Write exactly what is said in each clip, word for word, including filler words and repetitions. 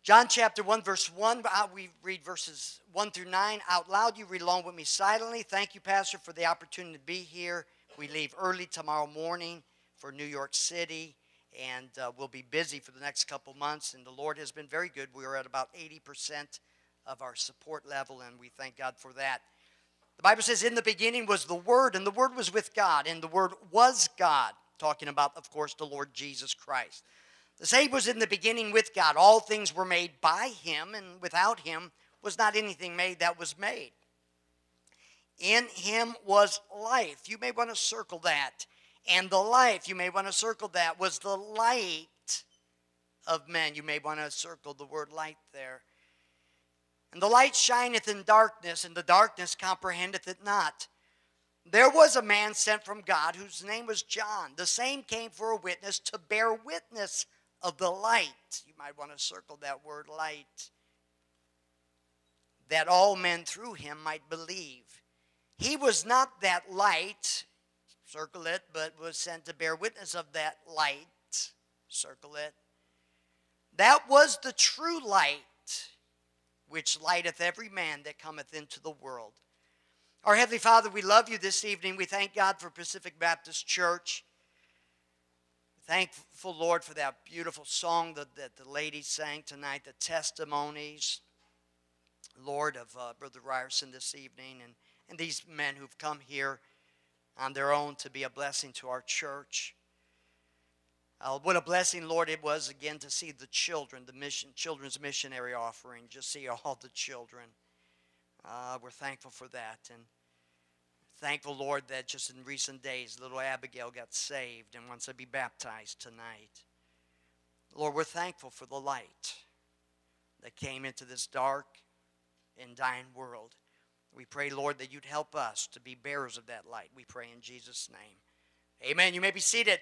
John chapter one, verse one, we read verses one through nine out loud. You read along with me silently. Thank you, Pastor, for the opportunity to be here. We leave early tomorrow morning for New York City, and uh, we'll be busy for the next couple months, and the Lord has been very good. We are at about eighty percent of our support level, and we thank God for that. The Bible says, in the beginning was the Word, and the Word was with God, and the Word was God, talking about, of course, the Lord Jesus Christ. The same was in the beginning with God. All things were made by Him, and without Him was not anything made that was made. In Him was life. You may want to circle that. And the life, you may want to circle that, was the light of men. You may want to circle the word light there. And the light shineth in darkness, and the darkness comprehendeth it not. There was a man sent from God whose name was John. The same came for a witness to bear witness of the light. You might want to circle that word light. That all men through him might believe. He was not that light, circle it, but was sent to bear witness of that light, circle it. That was the true light, which lighteth every man that cometh into the world. Our Heavenly Father, we love you this evening. We thank God for Pacific Baptist Church. Thankful, Lord, for that beautiful song that, that the ladies sang tonight, the testimonies, Lord, of uh, Brother Ryerson this evening, and, and these men who've come here on their own to be a blessing to our church. Uh, what a blessing, Lord, it was again to see the children, the mission, children's missionary offering, just see all the children. Uh, we're thankful for that, and thankful, Lord, that just in recent days, little Abigail got saved and wants to be baptized tonight. Lord, we're thankful for the light that came into this dark and dying world. We pray, Lord, that you'd help us to be bearers of that light. We pray in Jesus' name. Amen. You may be seated.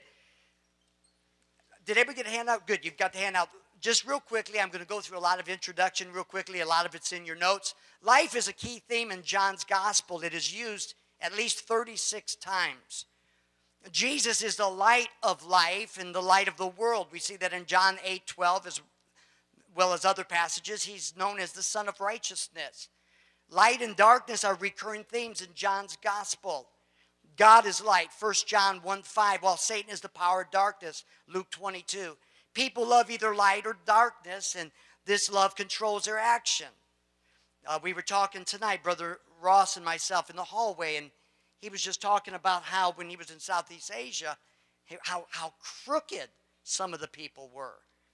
Did everybody get a handout? Good. You've got the handout. Just real quickly, I'm going to go through a lot of introduction real quickly. A lot of it's in your notes. Life is a key theme in John's gospel. It is used at least thirty-six times. Jesus is the light of life and the light of the world. We see that in John eight twelve as well as other passages. He's known as the Son of Righteousness. Light and darkness are recurring themes in John's gospel. God is light, First John one five, while Satan is the power of darkness, Luke twenty-two. People love either light or darkness, and this love controls their action. Uh, we were talking tonight, Brother Ross and myself, in the hallway, and he was just talking about how when he was in Southeast Asia, how, how crooked some of the people were.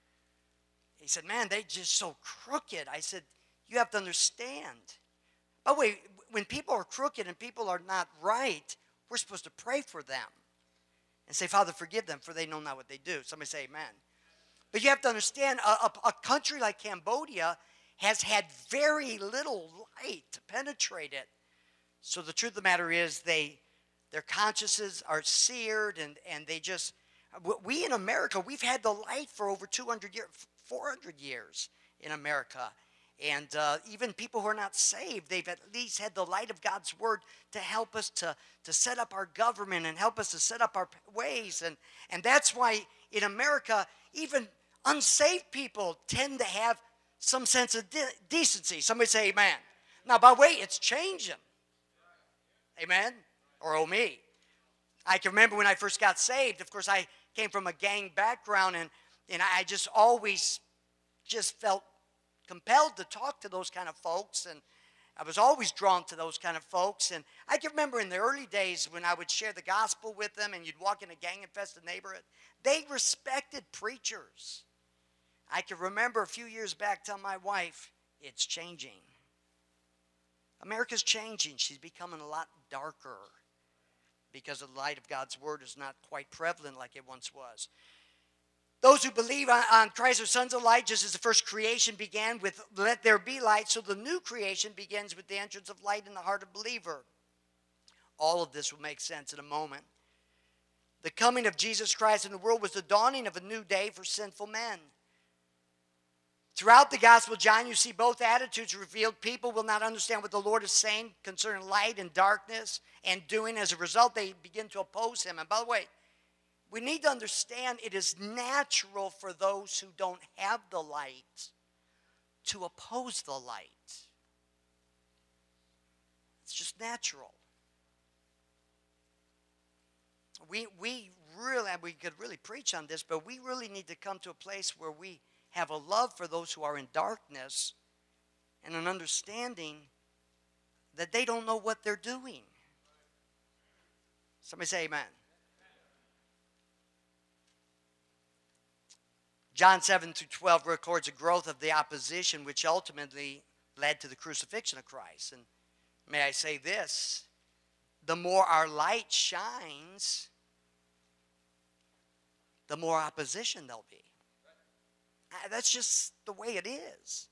He said, man, they just so crooked. I said, you have to understand. By the way, when people are crooked and people are not right, we're supposed to pray for them and say, Father, forgive them, for they know not what they do. Somebody say amen. But you have to understand, a, a, a country like Cambodia has had very little light to penetrate it. So the truth of the matter is they, their consciences are seared, and, and they just, we in America, we've had the light for over two hundred years, four hundred years in America. And uh, even people who are not saved, they've at least had the light of God's word to help us to, to set up our government and help us to set up our ways. And, and that's why in America, even unsaved people tend to have some sense of de decency. Somebody say amen. Now, by the way, it's changing. Amen? Or oh me. I can remember when I first got saved, of course, I came from a gang background, and, and I just always just felt compelled to talk to those kind of folks, and I was always drawn to those kind of folks. And I can remember in the early days when I would share the gospel with them, and you'd walk in a gang-infested neighborhood, they respected preachers. I can remember a few years back telling my wife, it's changing. America's changing. She's becoming a lot darker because the light of God's word is not quite prevalent like it once was. Those who believe on, on Christ are sons of light, just as the first creation began with let there be light, so the new creation begins with the entrance of light in the heart of the believer. All of this will make sense in a moment. The coming of Jesus Christ in the world was the dawning of a new day for sinful men. Throughout the Gospel of John, you see both attitudes revealed. People will not understand what the Lord is saying concerning light and darkness and doing. As a result, they begin to oppose him. And by the way, we need to understand it is natural for those who don't have the light to oppose the light. It's just natural. We, we really, we could really preach on this, but we really need to come to a place where we have a love for those who are in darkness and an understanding that they don't know what they're doing. Somebody say amen. John seven through twelve records a growth of the opposition which ultimately led to the crucifixion of Christ. And may I say this, the more our light shines, the more opposition there'll be. That's just the way it is.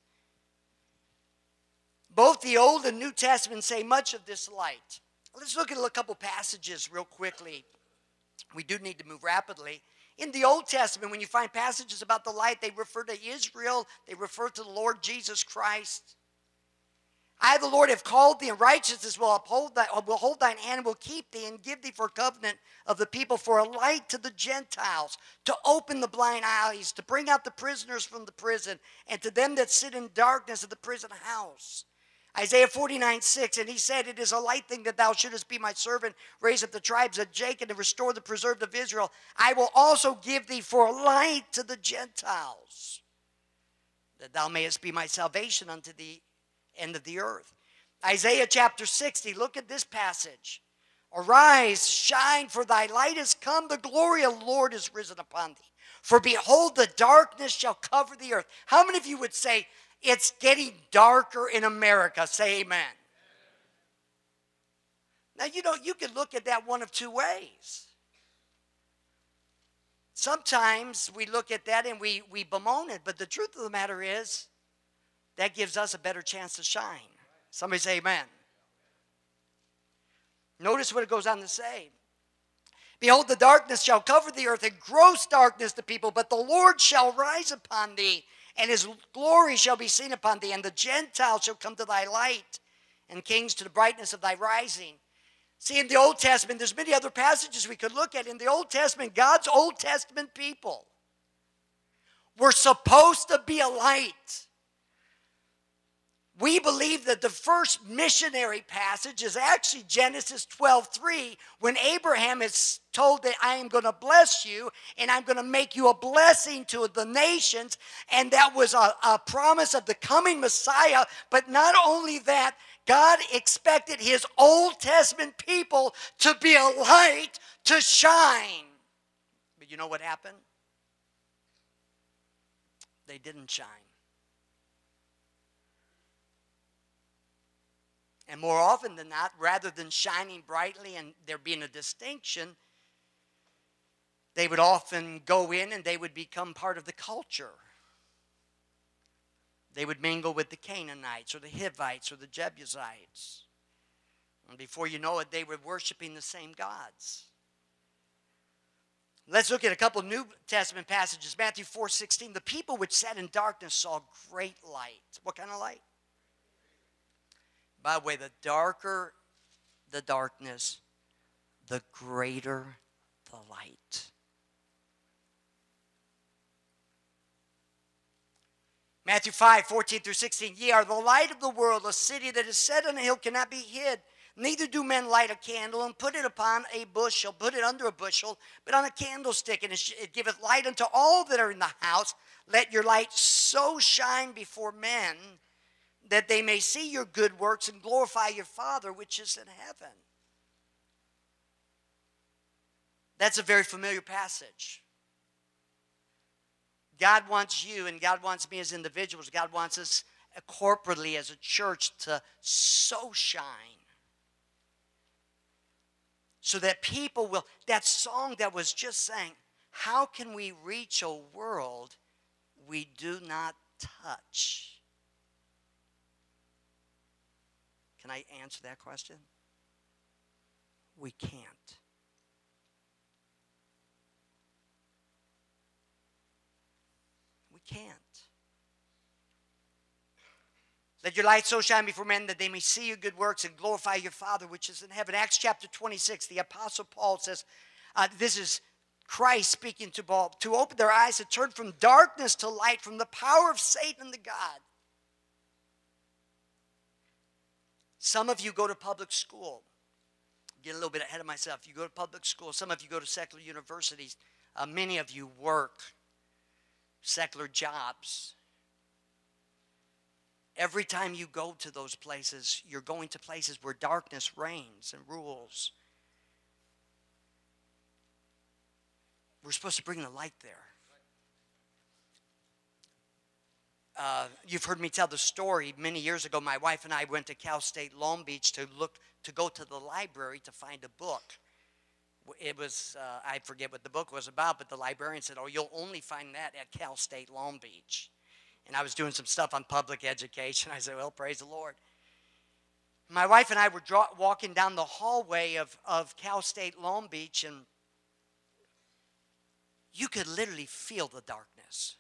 Both the Old and New Testament say much of this light. Let's look at a couple passages real quickly. We do need to move rapidly. In the Old Testament, when you find passages about the light, they refer to Israel. They refer to the Lord Jesus Christ. I, the Lord, have called thee, and righteousness will uphold thy, will hold thine hand, and will keep thee, and give thee for a covenant of the people, for a light to the Gentiles, to open the blind eyes, to bring out the prisoners from the prison, and to them that sit in darkness of the prison house. Isaiah forty-nine six, and he said, it is a light thing that thou shouldest be my servant, raise up the tribes of Jacob, and restore the preserved of Israel. I will also give thee for a light to the Gentiles, that thou mayest be my salvation unto the end of the earth. Isaiah chapter sixty, look at this passage. Arise, shine, for thy light is come, the glory of the Lord is risen upon thee. For behold, the darkness shall cover the earth. How many of you would say, it's getting darker in America? Say amen. Now, you know, you can look at that one of two ways. Sometimes we look at that and we, we bemoan it, but the truth of the matter is that gives us a better chance to shine. Somebody say amen. Notice what it goes on to say. Behold, the darkness shall cover the earth, and gross darkness the people, but the Lord shall rise upon thee, and his glory shall be seen upon thee, and the Gentiles shall come to thy light, and kings to the brightness of thy rising. See, in the Old Testament, there's many other passages we could look at. In the Old Testament, God's Old Testament people were supposed to be a light. We believe that the first missionary passage is actually Genesis twelve three, when Abraham is told that I am going to bless you and I'm going to make you a blessing to the nations. And that was a, a promise of the coming Messiah. But not only that, God expected his Old Testament people to be a light to shine. But you know what happened? They didn't shine. And more often than not, rather than shining brightly and there being a distinction, they would often go in and they would become part of the culture. They would mingle with the Canaanites or the Hivites or the Jebusites. And before you know it, they were worshiping the same gods. Let's look at a couple New Testament passages. Matthew four sixteen, the people which sat in darkness saw great light. What kind of light? By the way, the darker the darkness, the greater the light. Matthew five, fourteen through sixteen, ye are the light of the world, a city that is set on a hill cannot be hid. Neither do men light a candle and put it upon a bushel, put it under a bushel, but on a candlestick, and it giveth light unto all that are in the house. Let your light so shine before men, that they may see your good works and glorify your Father which is in heaven. That's a very familiar passage. God wants you and God wants me as individuals. God wants us corporately as a church to so shine. So that people will, that song that was just saying, how can we reach a world we do not touch? Can I answer that question? We can't. We can't. Let your light so shine before men that they may see your good works and glorify your Father which is in heaven. Acts chapter twenty-six, the Apostle Paul says, uh, this is Christ speaking to Paul, to open their eyes to turn from darkness to light, from the power of Satan to God. Some of you go to public school. Get a little bit ahead of myself. You go to public school. Some of you go to secular universities. Uh, many of you work secular jobs. Every time you go to those places, you're going to places where darkness reigns and rules. We're supposed to bring the light there. Uh, you've heard me tell the story. Many years ago, my wife and I went to Cal State Long Beach to look to go to the library to find a book. It was, uh, I forget what the book was about, but the librarian said, oh, you'll only find that at Cal State Long Beach. And I was doing some stuff on public education. I said, well, praise the Lord. My wife and I were draw, walking down the hallway of, of Cal State Long Beach, and you could literally feel the darkness.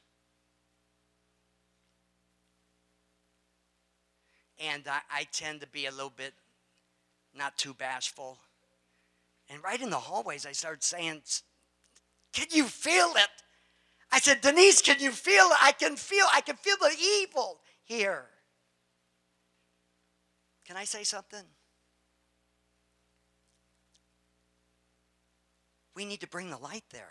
And I, I tend to be a little bit not too bashful. And right in the hallways, I started saying, can you feel it? I said, Denise, can you feel it? I can feel, I can feel the evil here. Can I say something? We need to bring the light there.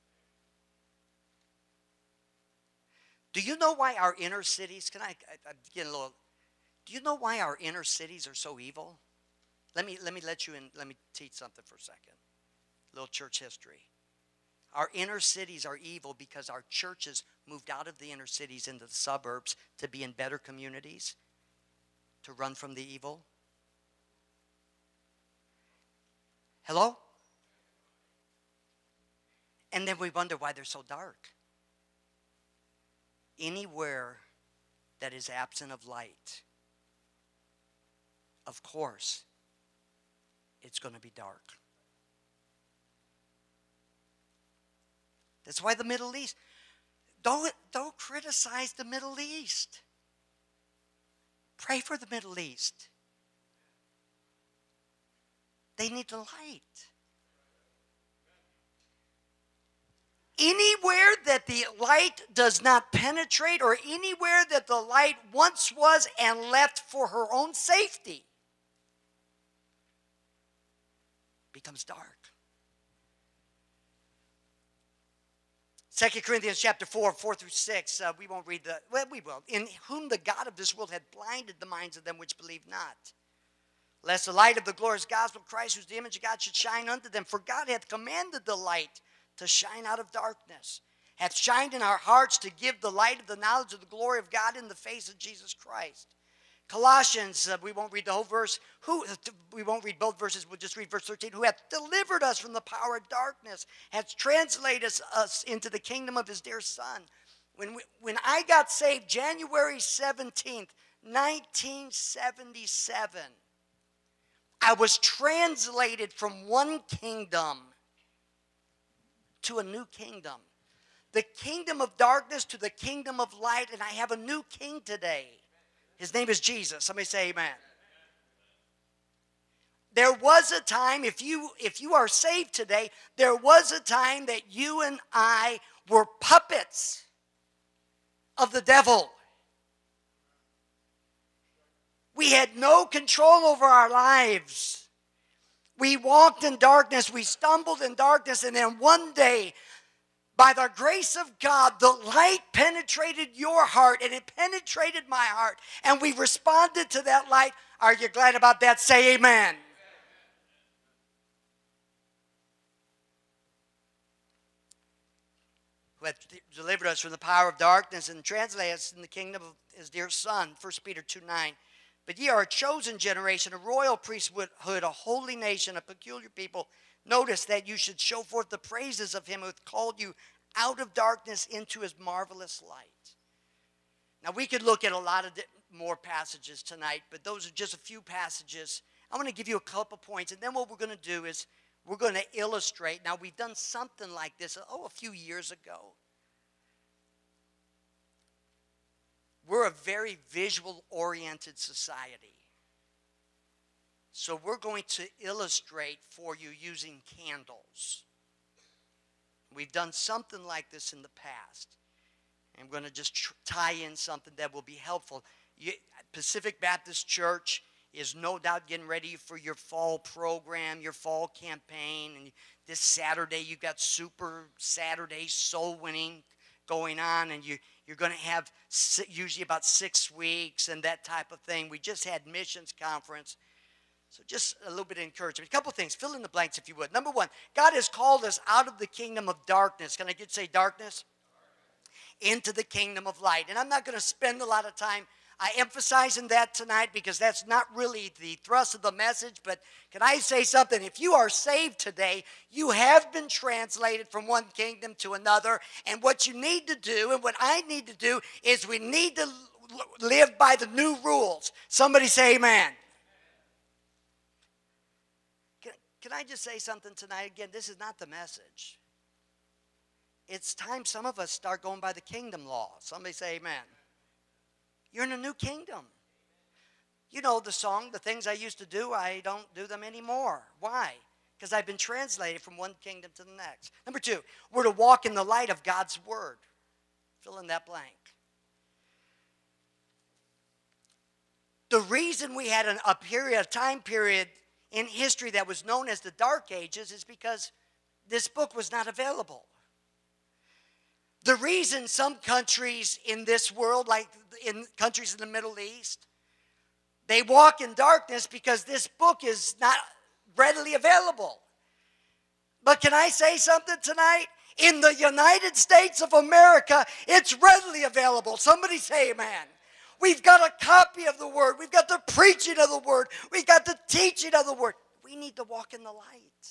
Do you know why our inner cities, can I, I I'm getting a little, do you know why our inner cities are so evil? Let me, let me let you in, let me teach something for a second. A little church history. Our inner cities are evil because our churches moved out of the inner cities into the suburbs to be in better communities, to run from the evil. Hello? And then we wonder why they're so dark. Anywhere that is absent of light, of course, it's going to be dark. That's why the Middle East, don't, don't criticize the Middle East. Pray for the Middle East. They need the light. Anywhere that the light does not penetrate, or anywhere that the light once was and left for her own safety, becomes dark. Second Corinthians chapter four, four through six, uh, we won't read the, well, we will. In whom the God of this world had blinded the minds of them which believe not, lest the light of the glorious gospel of Christ, who is the image of God, should shine unto them. For God hath commanded the light to shine out of darkness, hath shined in our hearts to give the light of the knowledge of the glory of God in the face of Jesus Christ. Colossians, uh, we won't read the whole verse. Who, we won't read both verses, we'll just read verse thirteen. Who hath delivered us from the power of darkness, hath translated us, us into the kingdom of his dear Son. When, we, when I got saved, January seventeenth, nineteen seventy-seven, I was translated from one kingdom to a new kingdom. The kingdom of darkness to the kingdom of light, and I have a new king today. His name is Jesus. Somebody say amen. There was a time, if you, if you are saved today, there was a time that you and I were puppets of the devil. We had no control over our lives. We walked in darkness, we stumbled in darkness, and then one day, by the grace of God, the light penetrated your heart and it penetrated my heart. And we responded to that light. Are you glad about that? Say amen. Who hath delivered us from the power of darkness and translated us in the kingdom of his dear Son. First Peter two nine. But ye are a chosen generation, a royal priesthood, a holy nation, a peculiar people. Notice that you should show forth the praises of him who hath called you out of darkness into his marvelous light. Now, we could look at a lot of more passages tonight, but those are just a few passages. I want to give you a couple points, and then what we're going to do is we're going to illustrate. Now, we've done something like this, oh, a few years ago. We're a very visual-oriented society. So we're going to illustrate for you using candles. We've done something like this in the past. And I'm going to just tr- tie in something that will be helpful. You, Pacific Baptist Church is no doubt getting ready for your fall program, your fall campaign. And this Saturday, you've got Super Saturday Soul Winning going on, and you, you're going to have usually about six weeks and that type of thing. We just had missions conference. So just a little bit of encouragement. A couple things. Fill in the blanks if you would. Number one, God has called us out of the kingdom of darkness. Can I get say darkness? Into the kingdom of light. And I'm not going to spend a lot of time I emphasizing that tonight because that's not really the thrust of the message. But can I say something? If you are saved today, you have been translated from one kingdom to another. And what you need to do and what I need to do is we need to live by the new rules. Somebody say amen. Can, can I just say something tonight? Again, this is not the message. It's time some of us start going by the kingdom law. Somebody say amen. You're in a new kingdom. You know the song, the things I used to do, I don't do them anymore. Why? Because I've been translated from one kingdom to the next. Number two, we're to walk in the light of God's word. Fill in that blank. The reason we had an, a period, a time period in history that was known as the Dark Ages is because this book was not available. The reason some countries in this world, like in countries in the Middle East, they walk in darkness because this book is not readily available. But can I say something tonight? In the United States of America, it's readily available. Somebody say amen. We've got a copy of the word. We've got the preaching of the word. We've got the teaching of the word. We need to walk in the light.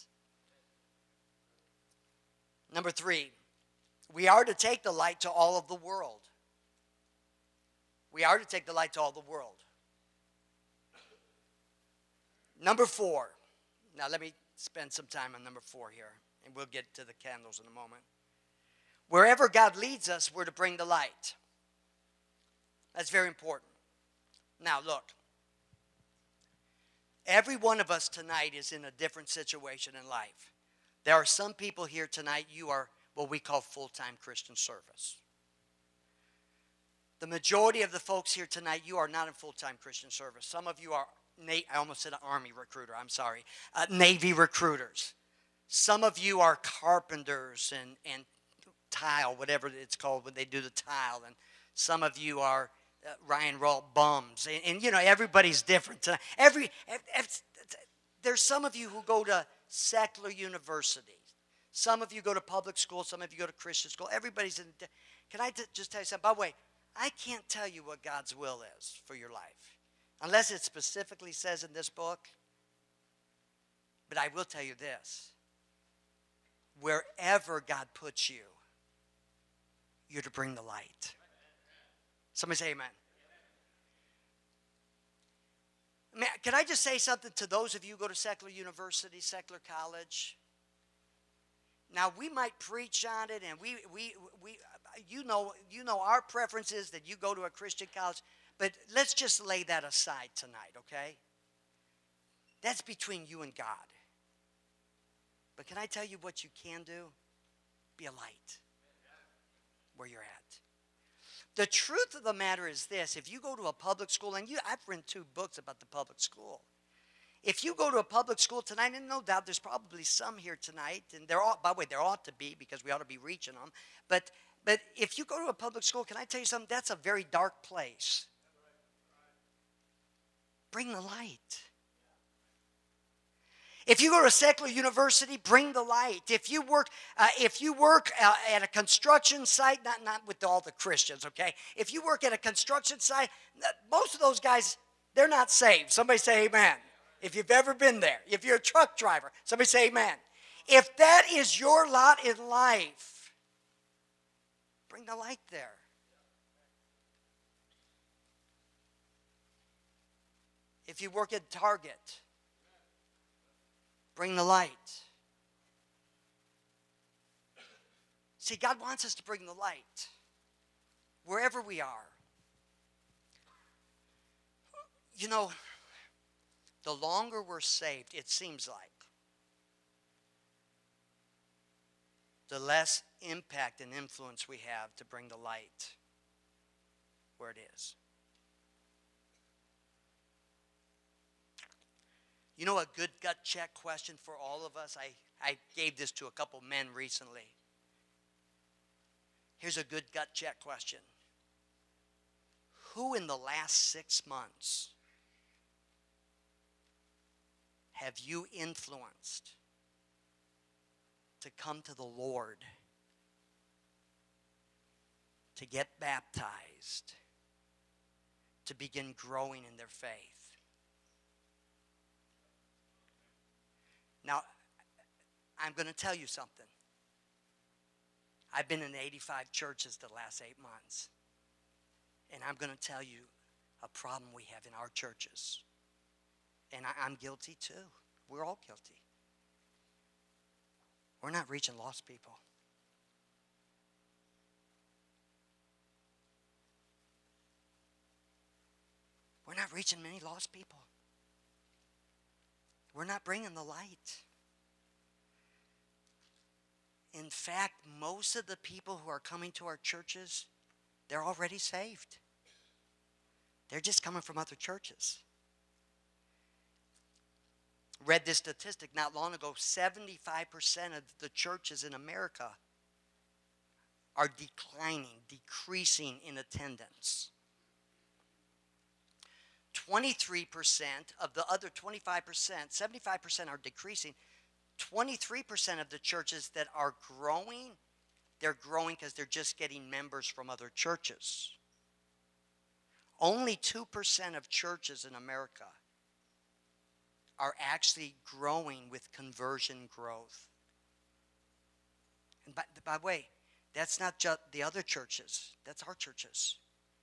Number three. We are to take the light to all of the world. We are to take the light to all the world. Number four. Now let me spend some time on number four here, and we'll get to the candles in a moment. Wherever God leads us, we're to bring the light. That's very important. Now look. Every one of us tonight is in a different situation in life. There are some people here tonight, you are what we call full-time Christian service. The majority of the folks here tonight, you are not in full-time Christian service. Some of you are, I almost said an Army recruiter, I'm sorry, uh, Navy recruiters. Some of you are carpenters and, and tile, whatever it's called when they do the tile. And some of you are uh, Ryan Rawl bums. And, and, you know, everybody's different tonight. Every, there's some of you who go to secular universities. Some of you go to public school. Some of you go to Christian school. Everybody's in. Can I just tell you something? By the way, I can't tell you what God's will is for your life. Unless it specifically says in this book. But I will tell you this. Wherever God puts you, you're to bring the light. Somebody say amen. Man, can I just say something to those of you who go to secular university, secular college? Now, we might preach on it, and we, we, we, you know, you know our preference is that you go to a Christian college, but let's just lay that aside tonight, okay? That's between you and God. But can I tell you what you can do? Be a light where you're at. The truth of the matter is this. If you go to a public school, and you, I've written two books about the public school. If you go to a public school tonight, and no doubt there's probably some here tonight, and there ought, by the way, there ought to be because we ought to be reaching them. But, but if you go to a public school, can I tell you something? That's a very dark place. Bring the light. If you go to a secular university, bring the light. If you work, uh, if you work uh, at a construction site, not, not with all the Christians, okay? If you work at a construction site, most of those guys, they're not saved. Somebody say amen. If you've ever been there, if you're a truck driver, somebody say amen. If that is your lot in life, bring the light there. If you work at Target, bring the light. See, God wants us to bring the light wherever we are. You know, the longer we're saved, it seems like, the less impact and influence we have to bring the light where it is. You know a good gut check question for all of us? I, I gave this to a couple men recently. Here's a good gut check question. Who in the last six months have you influenced to come to the Lord, to get baptized, to begin growing in their faith? Now, I'm going to tell you something. I've been in eighty-five churches the last eight months. And I'm going to tell you a problem we have in our churches. And I, I'm guilty too. We're all guilty. We're not reaching lost people. We're not reaching many lost people. We're not bringing the light. In fact, most of the people who are coming to our churches, they're already saved. They're just coming from other churches. Read this statistic not long ago. seventy-five percent of the churches in America are declining, decreasing in attendance. twenty-three percent of the other twenty-five percent, seventy-five percent are decreasing. twenty-three percent of the churches that are growing, they're growing because they're just getting members from other churches. Only two percent of churches in America are actually growing with conversion growth. And by, by the way, that's not just the other churches. That's our churches.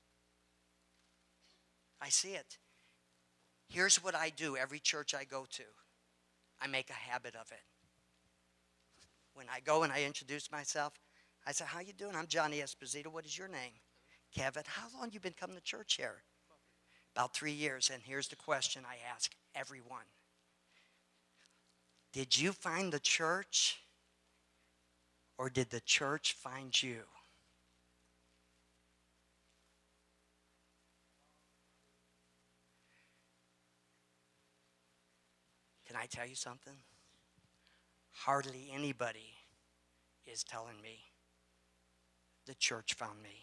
I see it. Here's what I do every church I go to. I make a habit of it. When I go and I introduce myself, I say, how you doing? I'm Johnny Esposito. What is your name? Kevin. How long you been coming to church here? About three years. And here's the question I ask everyone. Did you find the church, or did the church find you? Can I tell you something? Hardly anybody is telling me the church found me.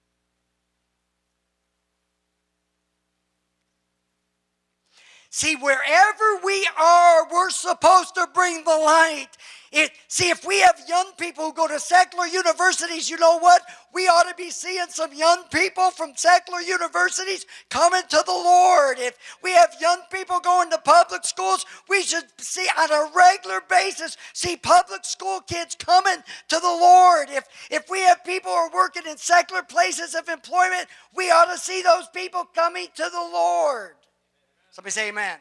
See, wherever we are, we're supposed to bring the light. It, see, if we have young people who go to secular universities, you know what? We ought to be seeing some young people from secular universities coming to the Lord. If we have young people going to public schools, we should see on a regular basis, see public school kids coming to the Lord. If, if we have people who are working in secular places of employment, we ought to see those people coming to the Lord. Somebody say amen.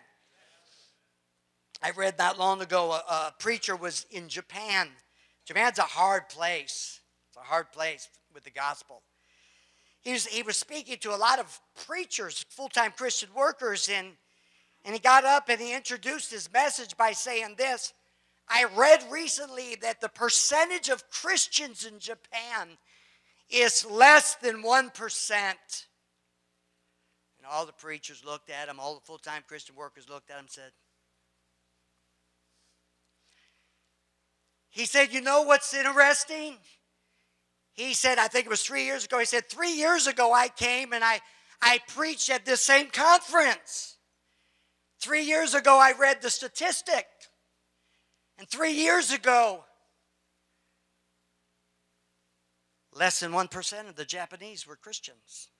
I read not long ago, a, a preacher was in Japan. Japan's a hard place. It's a hard place with the gospel. He was, he was speaking to a lot of preachers, full-time Christian workers, and, and he got up and he introduced his message by saying this. I read recently that the percentage of Christians in Japan is less than one percent. And all the preachers looked at him, all the full-time Christian workers looked at him and said, he said, you know what's interesting? He said, I think it was three years ago, he said, three years ago I came and I, I preached at this same conference. Three years ago I read the statistic. And three years ago, less than one percent of the Japanese were Christians.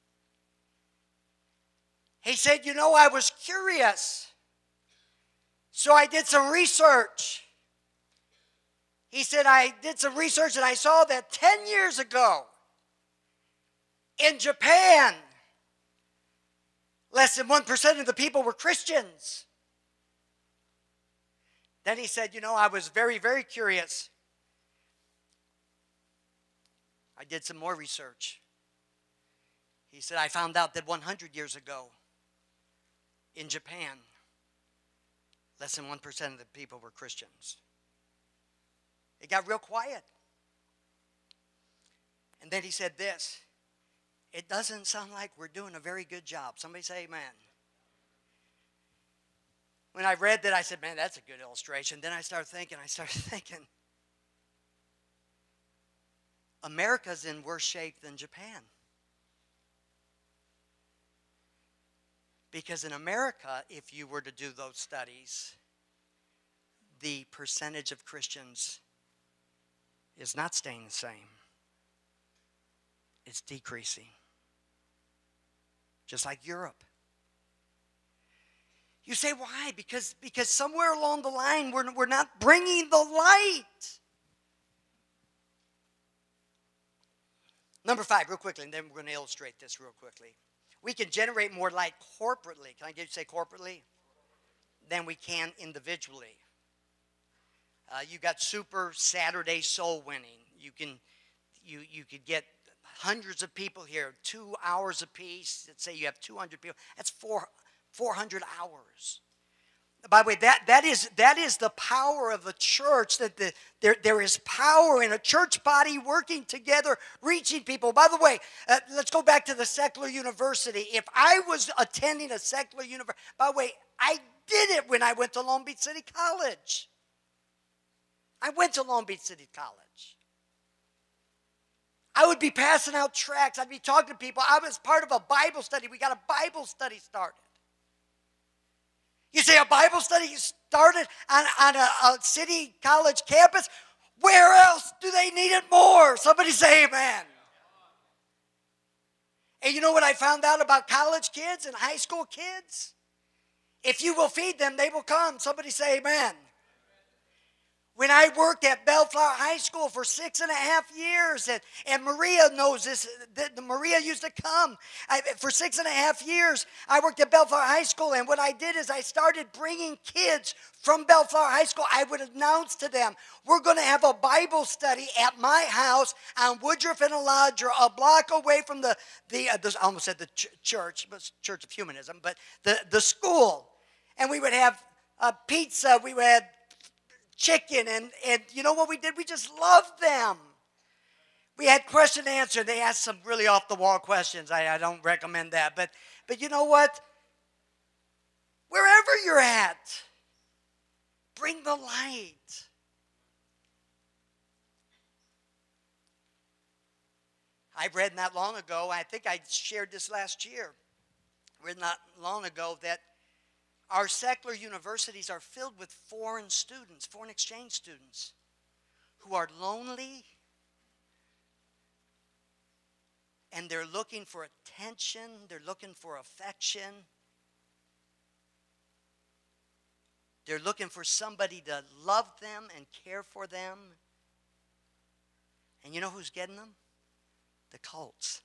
He said, you know, I was curious. So I did some research. He said, I did some research and I saw that ten years ago in Japan, less than one percent of the people were Christians. Then he said, you know, I was very, very curious. I did some more research. He said, I found out that one hundred years ago in Japan, less than one percent of the people were Christians. It got real quiet. And then he said this, it doesn't sound like we're doing a very good job. Somebody say amen. when I read that, I said, man, that's a good illustration. Then I started thinking, I started thinking, America's in worse shape than Japan. Because in America, if you were to do those studies, the percentage of Christians is not staying the same. It's decreasing. Just like Europe. You say, why? Because, because somewhere along the line, we're, we're not bringing the light. Number five, real quickly, and then we're going to illustrate this real quickly. We can generate more light corporately. Can I get you to say corporately? Than we can individually. Uh, you got Super Saturday Soul Winning. You can, you you could get hundreds of people here, two hours apiece. Let's say you have two hundred people. That's four four hundred hours. By the way, that, that, is, that is the power of a church, that the, there, there is power in a church body working together, reaching people. By the way, uh, let's go back to the secular university. If I was attending a secular university, by the way, I did it when I went to Long Beach City College. I went to Long Beach City College. I would be passing out tracts. I'd be talking to people. I was part of a Bible study. We got a Bible study started. You say a Bible study started on, on a, a city college campus? Where else do they need it more? Somebody say amen. And you know what I found out about college kids and high school kids? If you will feed them, they will come. Somebody say amen. When I worked at Bellflower High School for six and a half years, and, and Maria knows this, the, the Maria used to come. I, for six and a half years, I worked at Bellflower High School, and what I did is I started bringing kids from Bellflower High School. I would announce to them, we're going to have a Bible study at my house on Woodruff and Alodra, a block away from the, the, uh, the I almost said the ch- church, but Church of Humanism, but the, the school. And we would have uh, pizza, we would have chicken, and, and you know what we did? We just loved them. We had question and answer. They asked some really off-the-wall questions. I, I don't recommend that. But, but you know what? Wherever you're at, bring the light. I read not long ago, I think I shared this last year, read not long ago that our secular universities are filled with foreign students, foreign exchange students, who are lonely, and they're looking for attention, they're looking for affection. They're looking for somebody to love them and care for them. And you know who's getting them? The cults.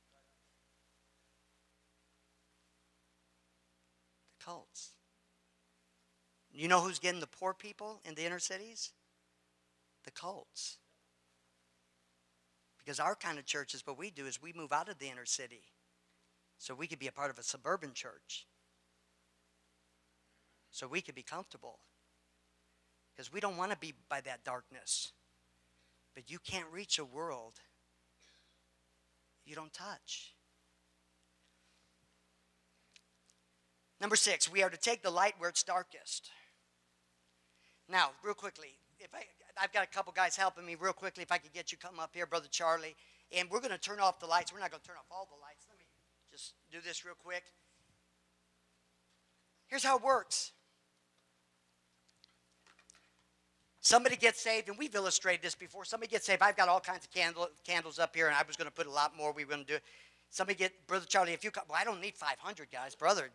The cults. You know who's getting the poor people in the inner cities? The cults. Because our kind of churches, what we do is we move out of the inner city so we could be a part of a suburban church. So we could be comfortable. Because we don't want to be by that darkness. But you can't reach a world you don't touch. Number six, we are to take the light where it's darkest. Now, real quickly, if I, I've got a couple guys helping me real quickly. If I could get you come up here, Brother Charlie. And we're going to turn off the lights. We're not going to turn off all the lights. Let me just do this real quick. Here's how it works. Somebody gets saved, and we've illustrated this before. Somebody gets saved. I've got all kinds of candle, candles up here, and I was going to put a lot more. We were going to do it. Somebody get, Brother Charlie, if you come, well, I don't need five hundred guys, brother.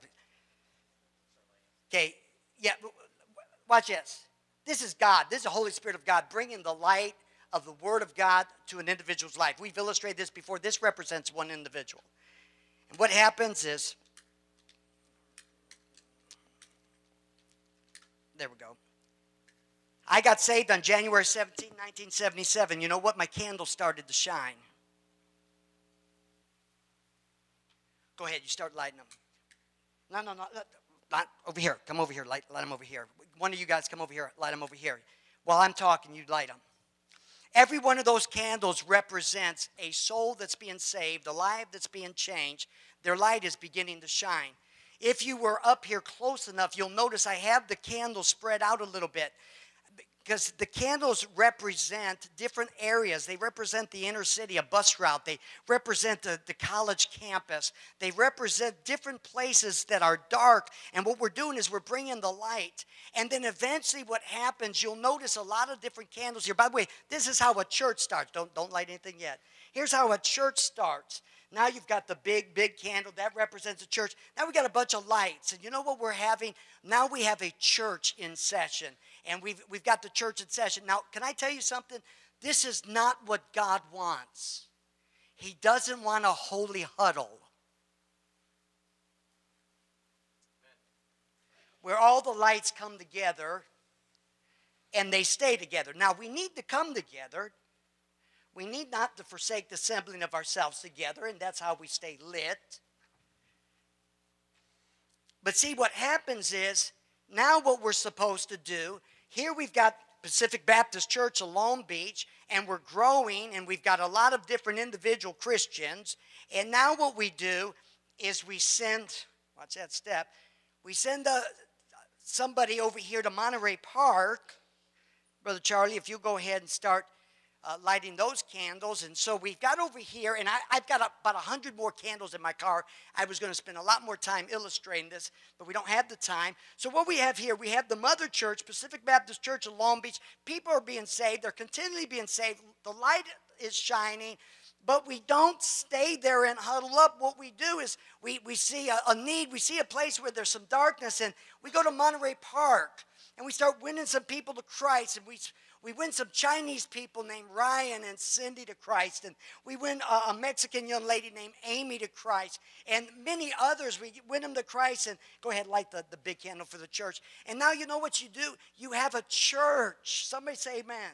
Okay, yeah, watch this. This is God. This is the Holy Spirit of God bringing the light of the Word of God to an individual's life. We've illustrated this before. This represents one individual. And what happens is, there we go. I got saved on January seventeenth, nineteen seventy-seven. You know what? My candle started to shine. Go ahead. You start lighting them. No, no, no. Not over here. Come over here. Light, light them over here. One of you guys come over here. Light them over here. While I'm talking, you light them. Every one of those candles represents a soul that's being saved, a life that's being changed. Their light is beginning to shine. If you were up here close enough, you'll notice I have the candles spread out a little bit, because the candles represent different areas. They represent the inner city, a bus route. They represent the, the college campus. They represent different places that are dark. And what we're doing is we're bringing the light. And then eventually what happens, you'll notice a lot of different candles here. By the way, this is how a church starts. Don't, don't light anything yet. Here's how a church starts. Now you've got the big, big candle. That represents a church. Now we got a bunch of lights. And you know what we're having? Now we have a church in session. And we've, we've got the church in session. Now, can I tell you something? This is not what God wants. He doesn't want a holy huddle where all the lights come together and they stay together. Now, we need to come together. We need not to forsake the assembling of ourselves together, and that's how we stay lit. But see, what happens is, now what we're supposed to do, here we've got Pacific Baptist Church of Long Beach, and we're growing, and we've got a lot of different individual Christians. And now what we do is we send, watch that step, we send a, somebody over here to Monterey Park. Brother Charlie, if you go ahead and start Uh, lighting those candles. And so we've got over here, and I, I've got a, about a hundred more candles in my car. I was going to spend a lot more time illustrating this, but we don't have the time. So what we have here, we have the mother church, Pacific Baptist Church of Long Beach. People are being saved. They're continually being saved. The light is shining, but we don't stay there and huddle up. What we do is we, we see a, a need. We see a place where there's some darkness, and we go to Monterey Park, and we start winning some people to Christ, and we We win some Chinese people named Ryan and Cindy to Christ. And we win a, a Mexican young lady named Amy to Christ. And many others, we win them to Christ. And go ahead, light the, the big candle for the church. And now you know what you do? You have a church. Somebody say amen.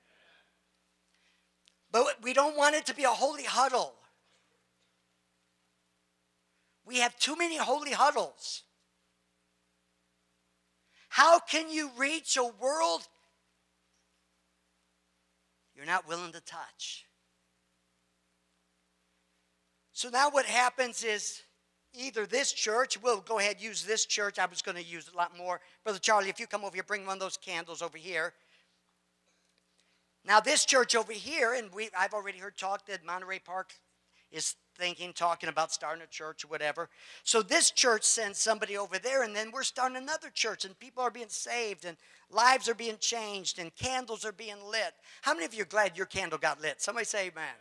But we don't want it to be a holy huddle. We have too many holy huddles. How can you reach a world you're not willing to touch? So now what happens is either this church, we'll go ahead and use this church. I was going to use it a lot more. Brother Charlie, if you come over here, bring one of those candles over here. Now this church over here, and we, I've already heard talk that Monterey Park is thinking, talking about starting a church or whatever. So this church sends somebody over there, and then we're starting another church, and people are being saved, and lives are being changed, and candles are being lit. How many of you are glad your candle got lit? Somebody say amen.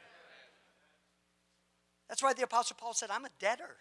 That's why the Apostle Paul said, I'm a debtor.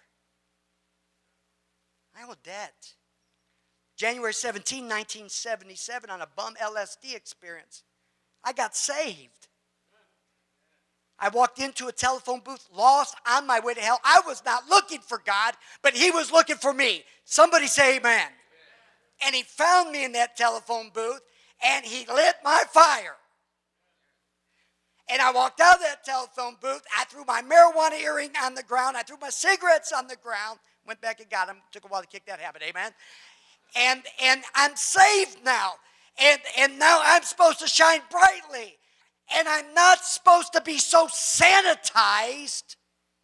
I owe a debt. January seventeenth, nineteen seventy-seven, on a bum L S D experience, I got saved. I walked into a telephone booth, lost, on my way to hell. I was not looking for God, but he was looking for me. Somebody say amen. Amen. And he found me in that telephone booth, and he lit my fire. And I walked out of that telephone booth. I threw my marijuana earring on the ground. I threw my cigarettes on the ground. Went back and got them. Took a while to kick that habit. Amen. And, and I'm saved now. And, and now I'm supposed to shine brightly. And I'm not supposed to be so sanitized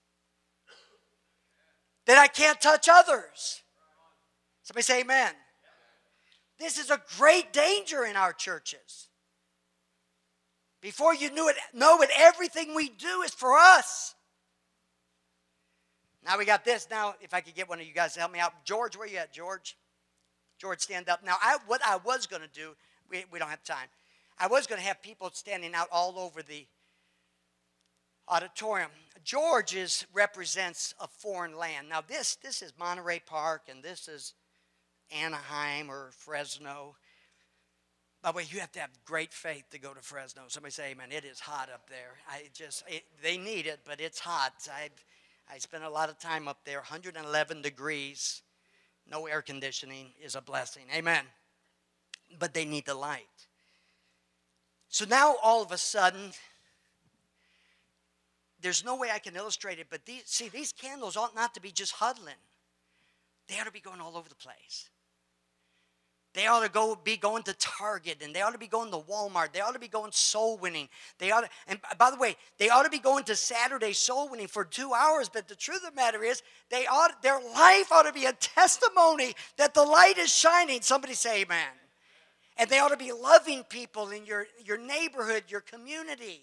that I can't touch others. Somebody say amen. This is a great danger in our churches. Before you knew it, know it, everything we do is for us. Now we got this. Now, if I could get one of you guys to help me out. George, where you at, George? George, stand up. Now, I, what I was going to do, we, we don't have time. I was going to have people standing out all over the auditorium. George is, represents a foreign land. Now, this, this is Monterey Park, and this is Anaheim or Fresno. By the way, you have to have great faith to go to Fresno. Somebody say amen. It is hot up there. I just, it, they need it, but it's hot. I I spent a lot of time up there, one hundred eleven degrees. No air conditioning is a blessing. Amen. But they need the light. So now all of a sudden, there's no way I can illustrate it, but these, see, these candles ought not to be just huddling. They ought to be going all over the place. They ought to go be going to Target, and they ought to be going to Walmart. They ought to be going soul winning. They ought to, and by the way, they ought to be going to Saturday soul winning for two hours. But the truth of the matter is, they ought their life ought to be a testimony that the light is shining. Somebody say amen. And they ought to be loving people in your, your neighborhood, your community.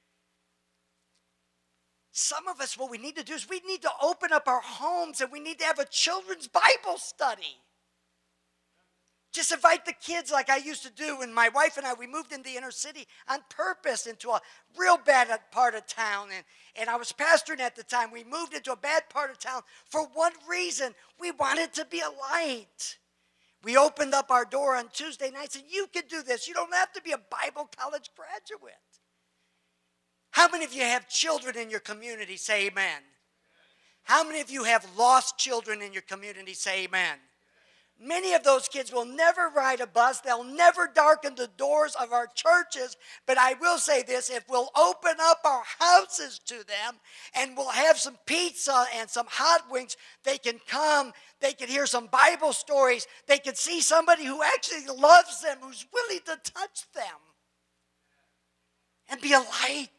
Some of us, what we need to do is we need to open up our homes, and we need to have a children's Bible study. Just invite the kids like I used to do when my wife and I, we moved in the inner city on purpose into a real bad part of town. And, and I was pastoring at the time. We moved into a bad part of town for one reason. We wanted to be a light. We opened up our door on Tuesday nights, and you can do this. You don't have to be a Bible college graduate. How many of you have children in your community? Say amen. How many of you have lost children in your community? Say amen. Many of those kids will never ride a bus. They'll never darken the doors of our churches. But I will say this, if we'll open up our houses to them and we'll have some pizza and some hot wings, they can come, they can hear some Bible stories, they can see somebody who actually loves them, who's willing to touch them and be a light.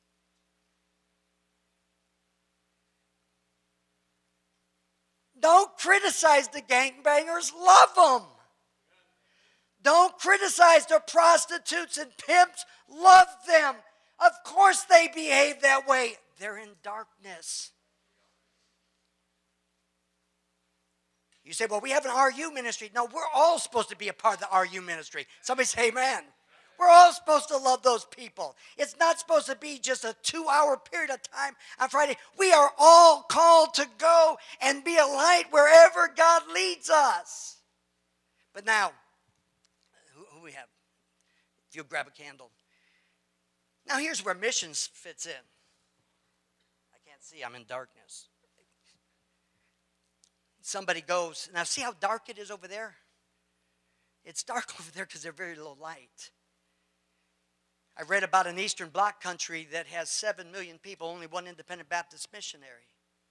Don't criticize the gangbangers, love them. Don't criticize the prostitutes and pimps, love them. Of course they behave that way. They're in darkness. You say, well, we have an R U ministry. No, we're all supposed to be a part of the R U ministry. Somebody say amen. We're all supposed to love those people. It's not supposed to be just a two-hour period of time on Friday. We are all called to go and be a light wherever God leads us. But now, who, who we have? If you'll grab a candle. Now here's where missions fits in. I can't see, I'm in darkness. Somebody goes, now see how dark it is over there? It's dark over there because there's very low light. I read about an Eastern Bloc country that has seven million people, only one independent Baptist missionary.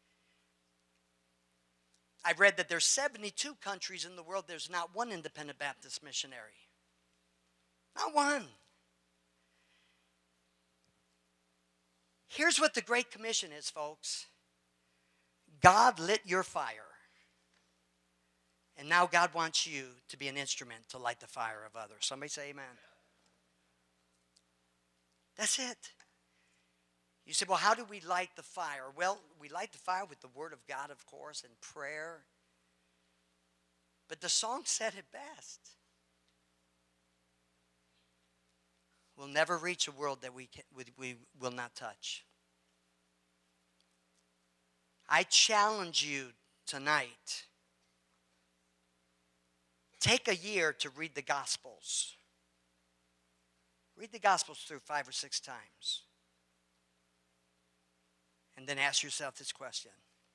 I read that there's seventy-two countries in the world, there's not one independent Baptist missionary. Not one. Here's what the Great Commission is, folks. God lit your fire. And now God wants you to be an instrument to light the fire of others. Somebody say amen. That's it. You say, well, how do we light the fire? Well, we light the fire with the Word of God, of course, and prayer. But the song said it best. We'll never reach a world that we, can, we will not touch. I challenge you tonight. Take a year to read the Gospels. Read the Gospels through five or six times. And then ask yourself this question.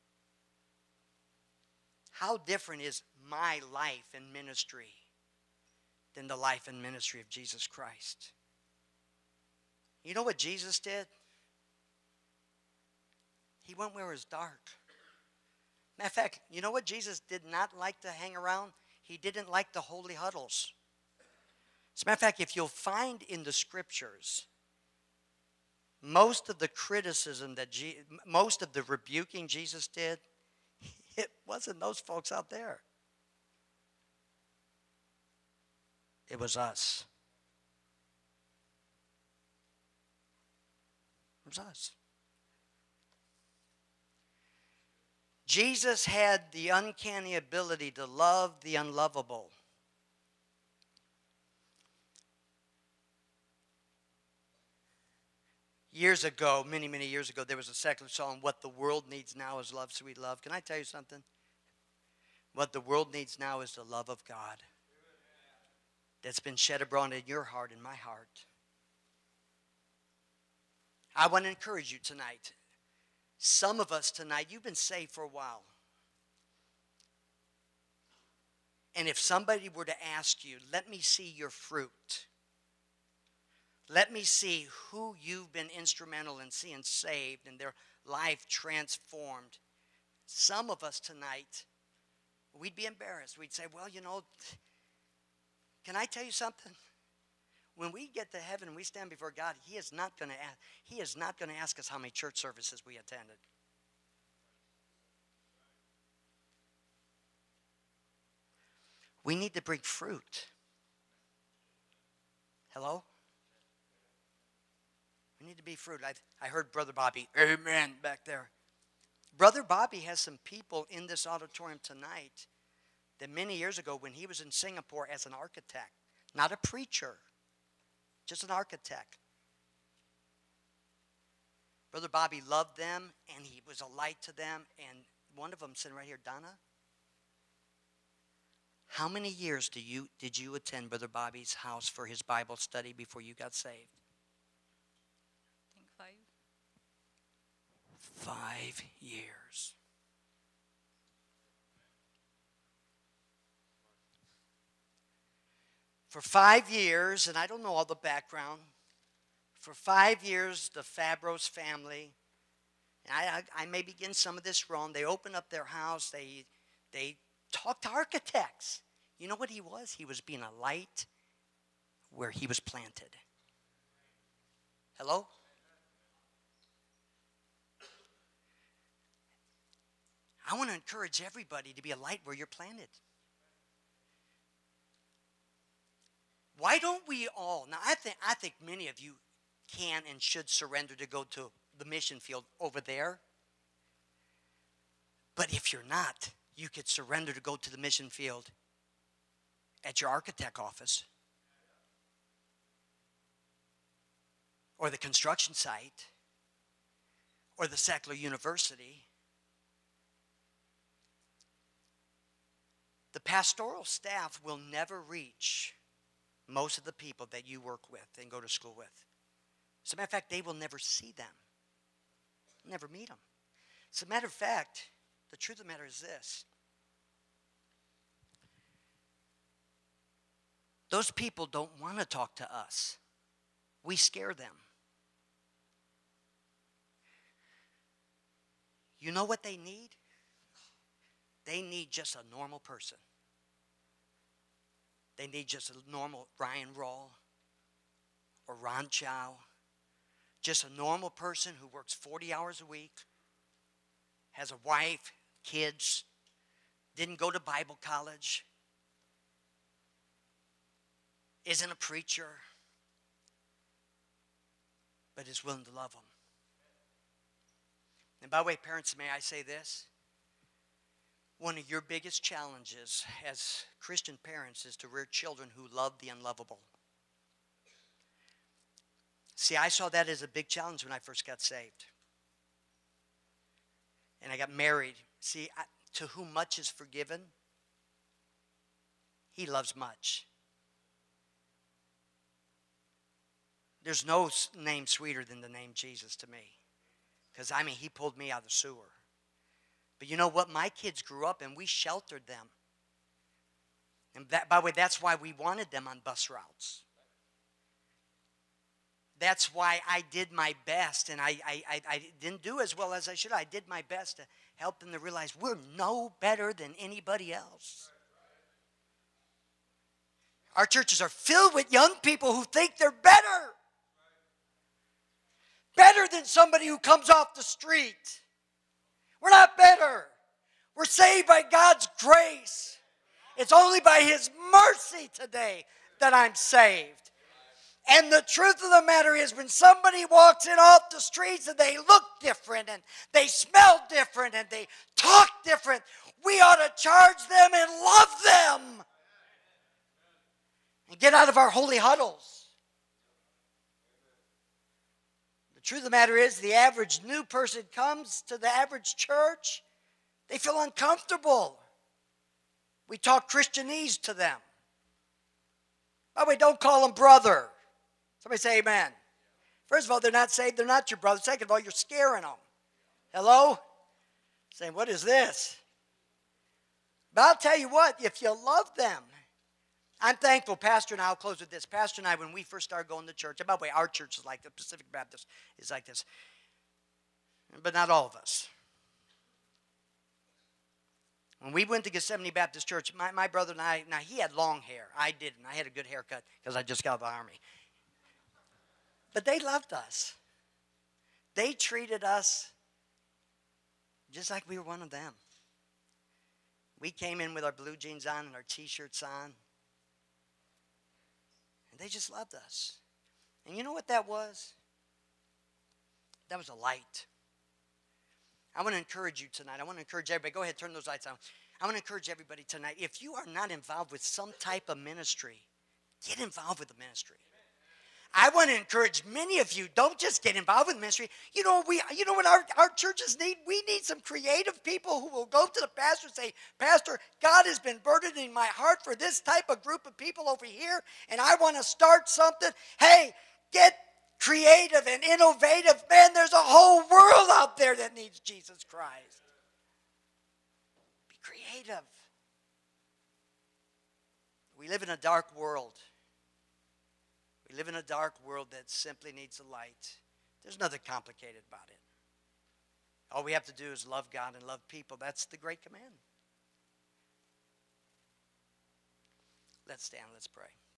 How different is my life and ministry than the life and ministry of Jesus Christ? You know what Jesus did? He went where it was dark. Matter of fact, you know what Jesus did not like to hang around? He didn't like the holy huddles. As a matter of fact, if you'll find in the scriptures, most of the criticism that, Je- most of the rebuking Jesus did, it wasn't those folks out there. It was us. It was us. Jesus had the uncanny ability to love the unlovable. Years ago, many, many years ago, there was a secular song, What the World Needs Now is Love, Sweet Love. Can I tell you something? What the world needs now is the love of God that's been shed abroad in your heart and my heart. I want to encourage you tonight. Some of us tonight, you've been saved for a while. And if somebody were to ask you, let me see your fruit. Let me see who you've been instrumental in seeing saved and their life transformed. Some of us tonight, we'd be embarrassed. We'd say, well, you know, Can I tell you something? When we get to heaven and we stand before God, He is not going to ask, He is not going to ask us how many church services we attended. We need to bring fruit. Hello? We need to be fruit. I, I heard Brother Bobby, amen, back there. Brother Bobby has some people in this auditorium tonight that many years ago when he was in Singapore as an architect, not a preacher, just an architect. Brother Bobby loved them, and he was a light to them. And one of them sitting right here, Donna. How many years do you, did you attend Brother Bobby's house for his Bible study before you got saved? I think five. Five years. For five years, and I don't know all the background, for five years, the Fabros family, and I, I, I may begin some of this wrong, they opened up their house, they, they talked to architects. You know what he was? He was being a light where he was planted. Hello? I want to encourage everybody to be a light where you're planted. Why don't we all, now I think, I think many of you can and should surrender to go to the mission field over there. But if you're not, you could surrender to go to the mission field at your architect office or the construction site or the secular university. The pastoral staff will never reach most of the people that you work with and go to school with. As a matter of fact, they will never see them. Never meet them. As a matter of fact, the truth of the matter is this. Those people don't want to talk to us. We scare them. You know what they need? They need just a normal person. They need just a normal Ryan Rawl or Ron Chow. Just a normal person who works forty hours a week, has a wife, kids, didn't go to Bible college, isn't a preacher, but is willing to love them. And by the way, parents, may I say this? One of your biggest challenges as Christian parents is to rear children who love the unlovable. See, I saw that as a big challenge when I first got saved. And I got married. See, I, to whom much is forgiven, He loves much. There's no name sweeter than the name Jesus to me. Because, I mean, He pulled me out of the sewer. But you know what? My kids grew up and we sheltered them. And that, by the way, that's why we wanted them on bus routes. That's why I did my best, and I, I, I, I didn't do as well as I should. I did my best to help them to realize we're no better than anybody else. Our churches are filled with young people who think they're better. Better than somebody who comes off the street. We're not better. We're saved by God's grace. It's only by His mercy today that I'm saved. And the truth of the matter is when somebody walks in off the streets and they look different and they smell different and they talk different, we ought to charge them and love them. And get out of our holy huddles. The truth of the matter is the average new person comes to the average church, they feel uncomfortable. We talk Christianese to them. By the way, don't call them brother. Somebody say amen. First of all, they're not saved. They're not your brother. Second of all, you're scaring them. Hello? Saying, what is this? But I'll tell you what, if you love them, I'm thankful, Pastor and I, I'll close with this. Pastor and I, when we first started going to church, and by the way, our church is like the Pacific Baptist is like this. But not all of us. When we went to Gethsemane Baptist Church, my, my brother and I, now he had long hair. I didn't. I had a good haircut because I just got out of the Army. But they loved us. They treated us just like we were one of them. We came in with our blue jeans on and our T-shirts on. And they just loved us. And you know what that was? That was a light. I want to encourage you tonight. I want to encourage everybody. Go ahead, turn those lights on. I want to encourage everybody tonight. If you are not involved with some type of ministry, get involved with the ministry. I want to encourage many of you, don't just get involved with ministry. You know, we, you know what our, our churches need? We need some creative people who will go to the pastor and say, Pastor, God has been burdening my heart for this type of group of people over here, and I want to start something. Hey, get creative and innovative. Man, there's a whole world out there that needs Jesus Christ. Be creative. We live in a dark world. We live in a dark world that simply needs a light. There's nothing complicated about it. All we have to do is love God and love people. That's the great command. Let's stand, let's pray.